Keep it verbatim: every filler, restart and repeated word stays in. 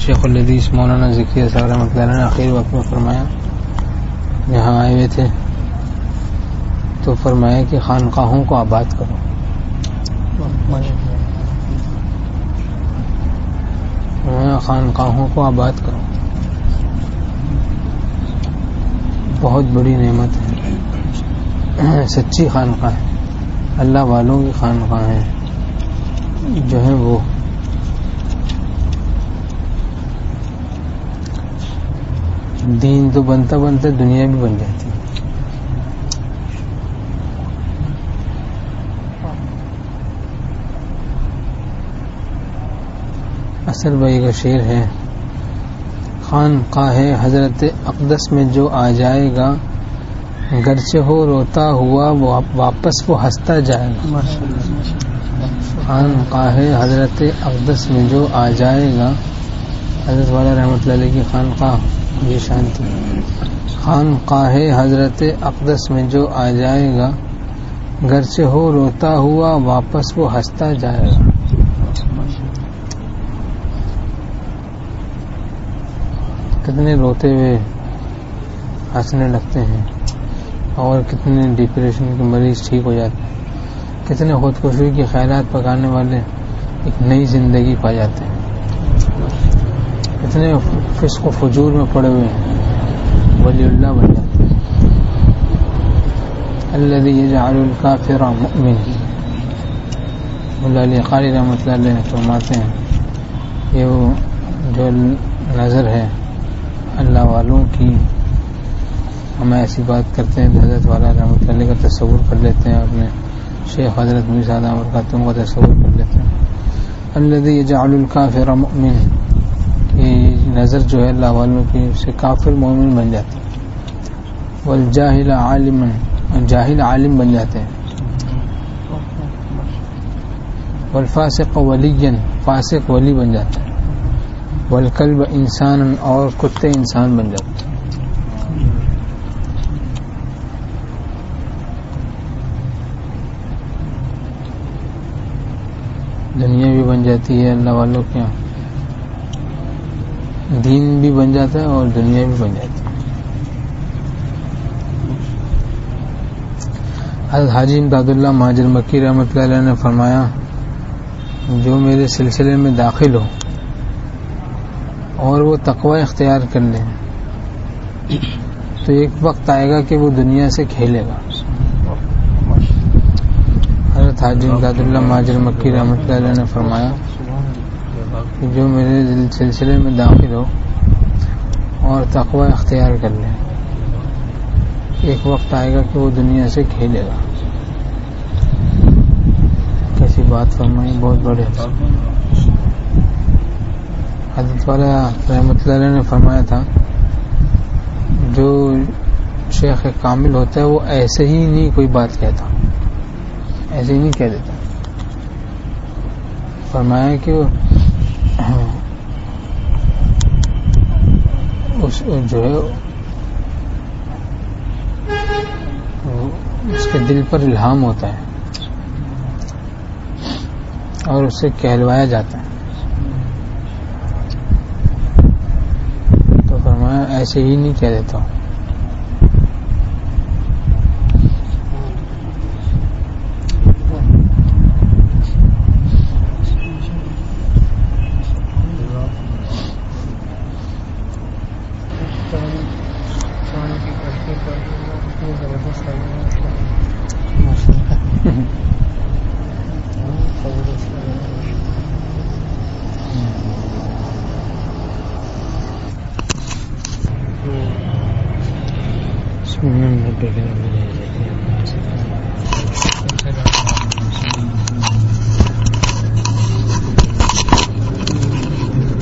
شیخ الحدیث مولانا ذکریہ صاحب رحمۃ اللہ علیہ نے آخری وقت میں فرمایا، یہاں آئے ہوئے تھے تو فرمایا کہ خانقاہوں کو آباد کرو. خانقاہوں کو آباد کرو، بہت بڑی نعمت ہے. سچی خانقاہ ہے، اللہ والوں کی خانقاہ ہیں جو ہیں وہ دین تو بنتا بنتا دنیا بھی بن جاتی ہے. اصل بھائی کا شعر ہے، خانقاہ حضرت اقدس میں جو آ جائے گا، گرچہ ہو روتا ہوا واپس وہ ہنستا جائے گا. خانقاہ حضرت اقدس میں جو آ جائے گا، حضرت والا رحمۃ اللہ علیہ کی خانقاہ یہ شانتی. خانقاہ حضرت اقدس میں جو آ جائے گا، گرچہ ہو روتا ہوا واپس وہ ہنستا جائے گا. کتنے روتے ہوئے ہنسنے لگتے ہیں اور کتنے ڈپریشن کے مریض ٹھیک ہو جاتے ہیں. کتنے خودکشی کے خیالات پکانے والے ایک نئی زندگی پا جاتے ہیں. کتنے فسق و فجور میں پڑے ہوئے ہیں ولی اللہ بن جاتے ہیں. الذی یجعل الکافر مؤمن. مولا علی قاری رحمۃ اللہ علیہ فرماتے ہیں یہ وہ جو نظر ہے اللہ والوں کی، ہم ایسی بات کرتے ہیں تو حضرت والا رحمۃ اللہ علیہ کا تصور کر لیتے ہیں، اپنے شیخ حضرت مرزا صاحب برکاتہم کا تصور کر لیتے ہیں. الذی یجعل الکافر مؤمن، یہ نظر جو ہے اللہ والوں کی اس سے کافر مومن بن جاتے ہیں. والجاہل عالما، جاہل عالم بن جاتے ہیں. والفاسق ولیا، فاسق ولی بن جاتے ہیں. والکلب انسان، اور کتے انسان بن جاتے ہیں. دنیا بھی بن جاتی ہے اللہ والوں کے یہاں، دین بھی بن جاتا ہے اور دنیا بھی بن جاتی ہے. حضرت حاجی امداد اللہ مہاجر مکی رحمۃ اللہ علیہ نے فرمایا، جو میرے سلسلے میں داخل ہو اور وہ تقوی اختیار کر لیں تو ایک وقت آئے گا کہ وہ دنیا سے کھیلے گا. حضرت حاجی امداد اللہ مہاجر مکی رحمۃ اللہ علیہ نے فرمایا کہ جو میرے سلسلے میں داخل ہو اور تقوی اختیار کر لیں، ایک وقت آئے گا کہ وہ دنیا سے کھیلے گا. کیسی بات فرمائی، بہت بڑے. حضرت والا رحمۃ اللہ علیہ نے فرمایا تھا، جو شیخ کامل ہوتا ہے وہ ایسے ہی نہیں کوئی بات کہتا، ایسے ہی نہیں کہہ دیتا. فرمایا کہ اس جو ہے اس کے دل پر الہام ہوتا ہے اور اسے کہلوایا جاتا ہے. تو فرمایا ایسے ہی نہیں کہہ دیتا ہوں. بسم اللہ الرحمن الرحیم.